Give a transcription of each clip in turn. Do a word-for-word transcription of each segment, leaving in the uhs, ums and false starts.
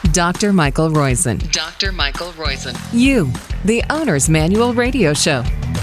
Doctor Michael Roizen. Doctor Michael Roizen. You, the Owner's Manual Radio Show.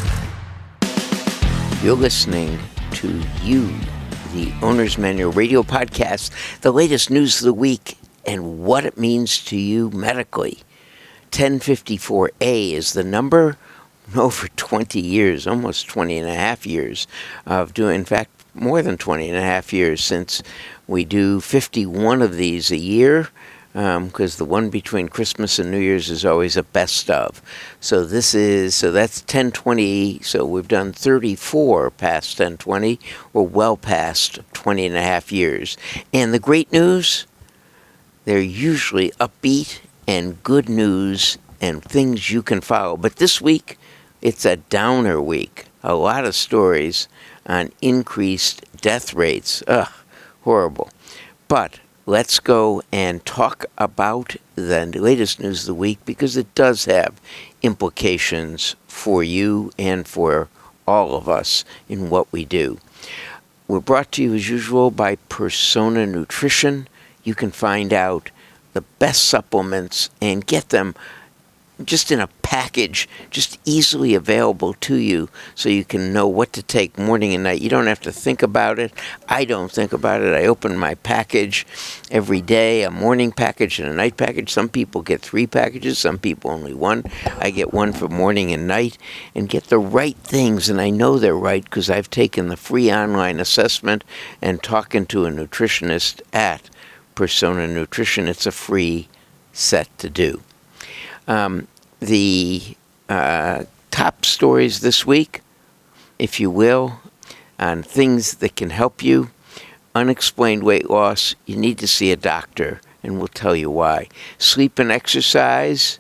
You're listening to You, the Owner's Manual Radio Podcast, the latest news of the week and what it means to you medically. ten fifty-four A is the number. Over twenty years, almost twenty and a half years of doing, in fact, more than twenty and a half years since we do fifty-one of these a year, because um, the one between Christmas and New Year's is always a best of. So this is, so that's ten twenty, so we've done thirty-four past ten twenty. We're well past twenty and a half years. And the great news, they're usually upbeat and good news and things you can follow. But this week, it's a downer week. A lot of stories on increased death rates. Ugh, horrible. But let's go and talk about the latest news of the week because it does have implications for you and for all of us in what we do. We're brought to you as usual by Persona Nutrition. You can find out the best supplements and get them just in a package, just easily available to you so you can know what to take morning and night. You don't have to think about it. I don't think about it. I open my package every day, a morning package and a night package. Some people get three packages, some people only one. I get one for morning and night and get the right things, and I know they're right because I've taken the free online assessment and talking to a nutritionist at Persona Nutrition. It's a free set to do. Um, the uh, top stories this week, if you will, on things that can help you. Unexplained weight loss, you need to see a doctor, and we'll tell you why. Sleep and exercise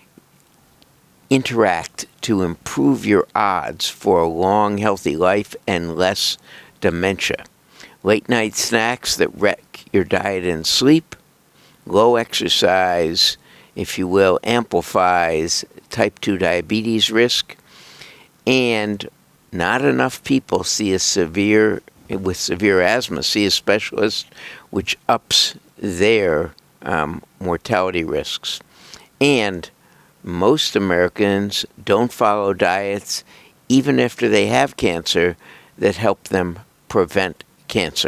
interact to improve your odds for a long, healthy life and less dementia. Late night snacks that wreck your diet and sleep. Low exercise, if you will, amplifies type two diabetes risk, and not enough people see a severe, with severe asthma, see a specialist, which ups their um, mortality risks. And most Americans don't follow diets, even after they have cancer, that help them prevent cancer.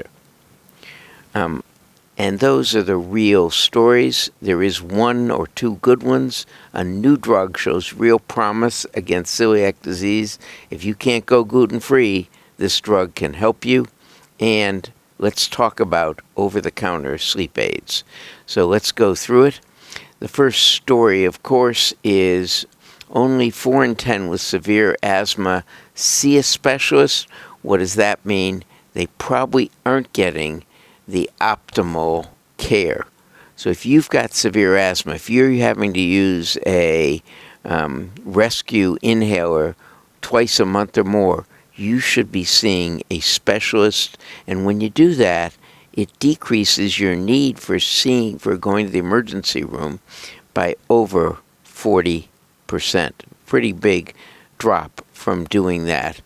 Um, And those are the real stories. There is one or two good ones. A new drug shows real promise against celiac disease. If you can't go gluten-free, this drug can help you. And let's talk about over-the-counter sleep aids. So let's go through it. The first story, of course, is only four in ten with severe asthma see a specialist. What does that mean? They probably aren't getting the optimal care. So if you've got severe asthma, if you're having to use a um, rescue inhaler twice a month or more, you should be seeing a specialist. And when you do that, it decreases your need for seeing, for going to the emergency room by over forty percent. Pretty big drop from doing that.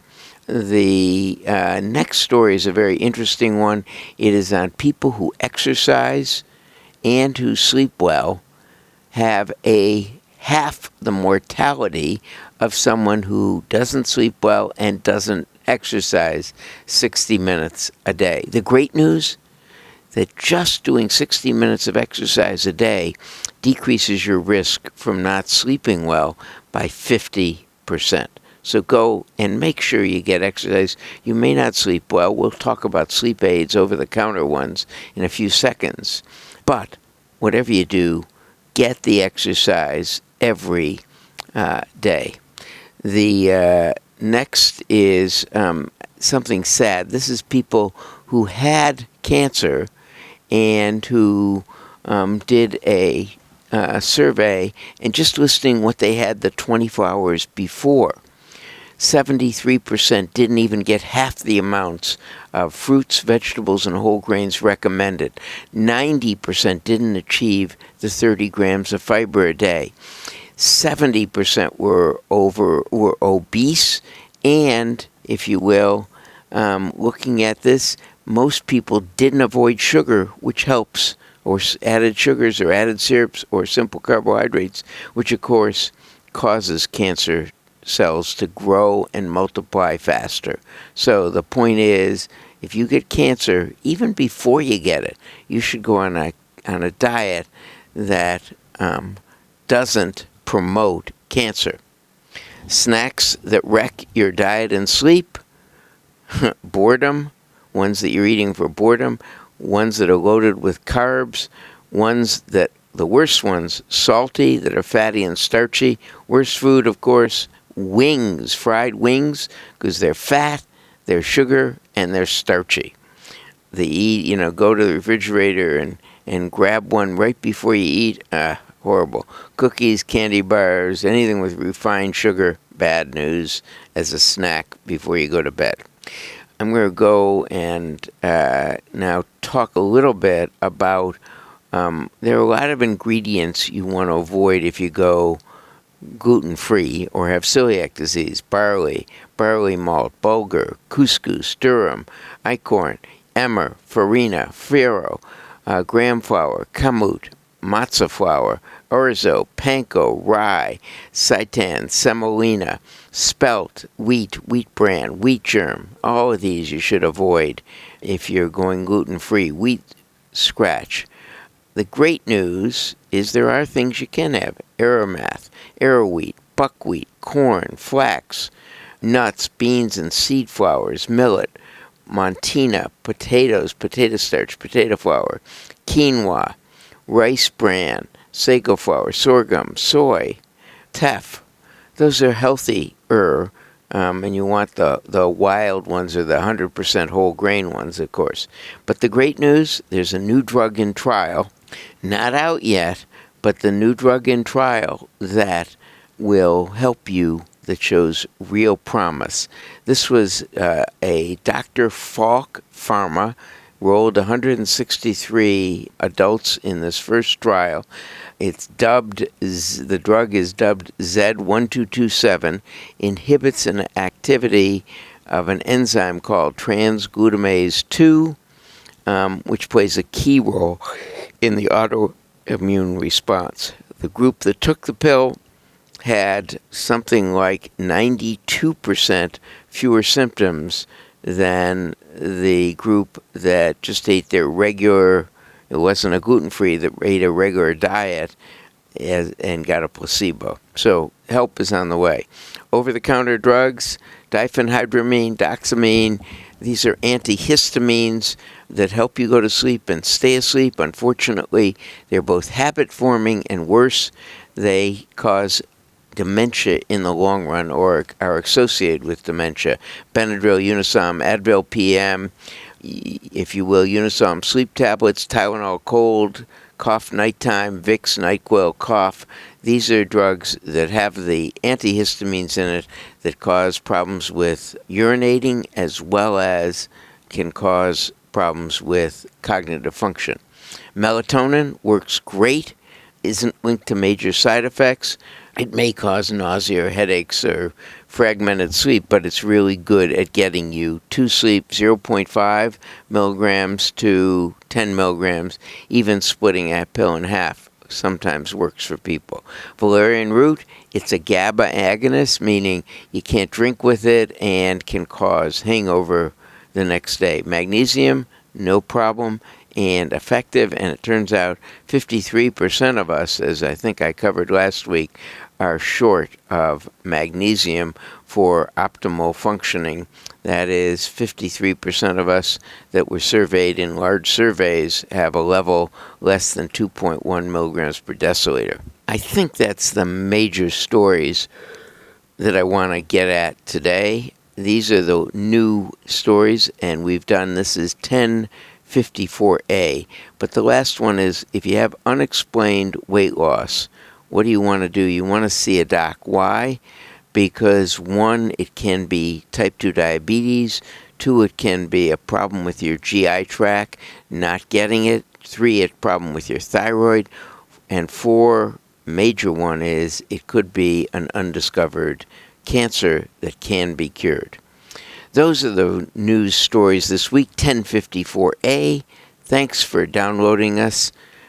The uh, next story is a very interesting one. It is on people who exercise and who sleep well have a half the mortality of someone who doesn't sleep well and doesn't exercise sixty minutes a day. The great news, that just doing sixty minutes of exercise a day decreases your risk from not sleeping well by fifty percent. So go and make sure you get exercise. You may not sleep well. We'll talk about sleep aids, over-the-counter ones, in a few seconds. But whatever you do, get the exercise every uh, day. The uh, next is um, something sad. This is people who had cancer and who um, did a, uh, a survey and just listing what they had the twenty-four hours before. seventy-three percent didn't even get half the amounts of fruits, vegetables, and whole grains recommended. ninety percent didn't achieve the thirty grams of fiber a day. seventy percent were over were obese, and, if you will, um, looking at this, most people didn't avoid sugar, which helps or added sugars or added syrups or simple carbohydrates, which of course causes cancer cells to grow and multiply faster. So the point is, if you get cancer, even before you get it, you should go on a on a diet that um, doesn't promote cancer. Snacks that wreck your diet and sleep, boredom, ones that you're eating for boredom, ones that are loaded with carbs, ones that, the worst ones, salty, that are fatty and starchy. Worst food, of course, wings, fried wings, because they're fat, they're sugar, and they're starchy. They eat, you know, go to the refrigerator and, and grab one right before you eat. Uh, horrible. Cookies, candy bars, anything with refined sugar, bad news as a snack before you go to bed. I'm going to go and uh, now talk a little bit about, um, there are a lot of ingredients you want to avoid if you go gluten-free or have celiac disease. Barley, barley malt, bulgur, couscous, durum, einkorn, emmer, farina, farro, uh, gram flour, kamut, matzah flour, orzo, panko, rye, seitan, semolina, spelt, wheat, wheat bran, wheat germ. All of these you should avoid if you're going gluten-free. Wheat scratch. The great news is there are things you can have. Aromath, arrowwheat, buckwheat, corn, flax, nuts, beans, and seed flours, millet, montina, potatoes, potato starch, potato flour, quinoa, rice bran, sago flour, sorghum, soy, teff. Those are healthier, um, and you want the, the wild ones or the one hundred percent whole grain ones, of course. But the great news, there's a new drug in trial, not out yet, but the new drug in trial that will help you, that shows real promise. This was uh, a Doctor Falk Pharma, rolled one hundred sixty-three adults in this first trial. It's dubbed, the drug is dubbed Z twelve twenty-seven, inhibits an activity of an enzyme called transglutamase two, um, which plays a key role in the autoimmune response. The group that took the pill had something like ninety-two percent fewer symptoms than the group that just ate their regular, it wasn't a gluten-free, that ate a regular diet as, and got a placebo. So help is on the way. Over-the-counter drugs, diphenhydramine, doxamine, these are antihistamines that help you go to sleep and stay asleep. Unfortunately, they're both habit-forming and worse, they cause dementia in the long run, or are associated with dementia. Benadryl, Unisom, Advil P M, if you will, Unisom sleep tablets, Tylenol cold, cough nighttime, Vicks, NyQuil cough. These are drugs that have the antihistamines in it that cause problems with urinating as well as can cause problems with cognitive function. Melatonin works great, isn't linked to major side effects. It may cause nausea or headaches or fragmented sleep, but it's really good at getting you to sleep. Zero point five milligrams to ten milligrams, even splitting that pill in half sometimes works for people. Valerian root, it's a GABA agonist, meaning you can't drink with it and can cause hangover the next day. Magnesium, no problem and effective, and it turns out fifty-three percent of us, as I think I covered last week, are short of magnesium for optimal functioning. That is, fifty-three percent of us that were surveyed in large surveys have a level less than two point one milligrams per deciliter. I think that's the major stories that I want to get at today. These are the new stories, and we've done, this is ten fifty-four A. But the last one is, if you have unexplained weight loss, what do you want to do? You want to see a doc. Why? Because one, it can be type two diabetes. Two, it can be a problem with your G I tract, not getting it. Three, a problem with your thyroid. And four, major one is it could be an undiscovered cancer that can be cured. Those are the news stories this week, ten fifty-four A. Thanks for downloading us.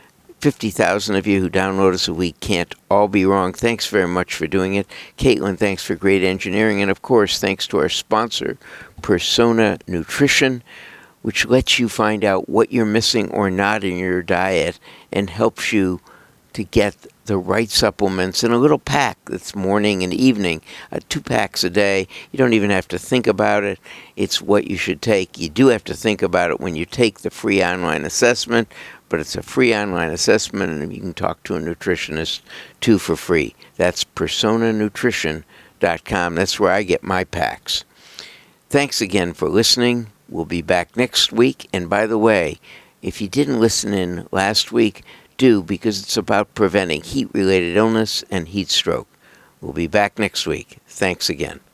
fifty thousand of you who download us a week can't all be wrong. Thanks very much for doing it. Caitlin, thanks for great engineering. And, of course, thanks to our sponsor, Persona Nutrition, which lets you find out what you're missing or not in your diet and helps you to get the right supplements in a little pack that's morning and evening, uh, two packs a day. You don't even have to think about it. It's what you should take. You do have to think about it when you take the free online assessment, but it's a free online assessment, and you can talk to a nutritionist, too, for free. That's persona nutrition dot com. That's where I get my packs. Thanks again for listening. We'll be back next week. And by the way, if you didn't listen in last week, do, because it's about preventing heat-related illness and heat stroke. We'll be back next week. Thanks again.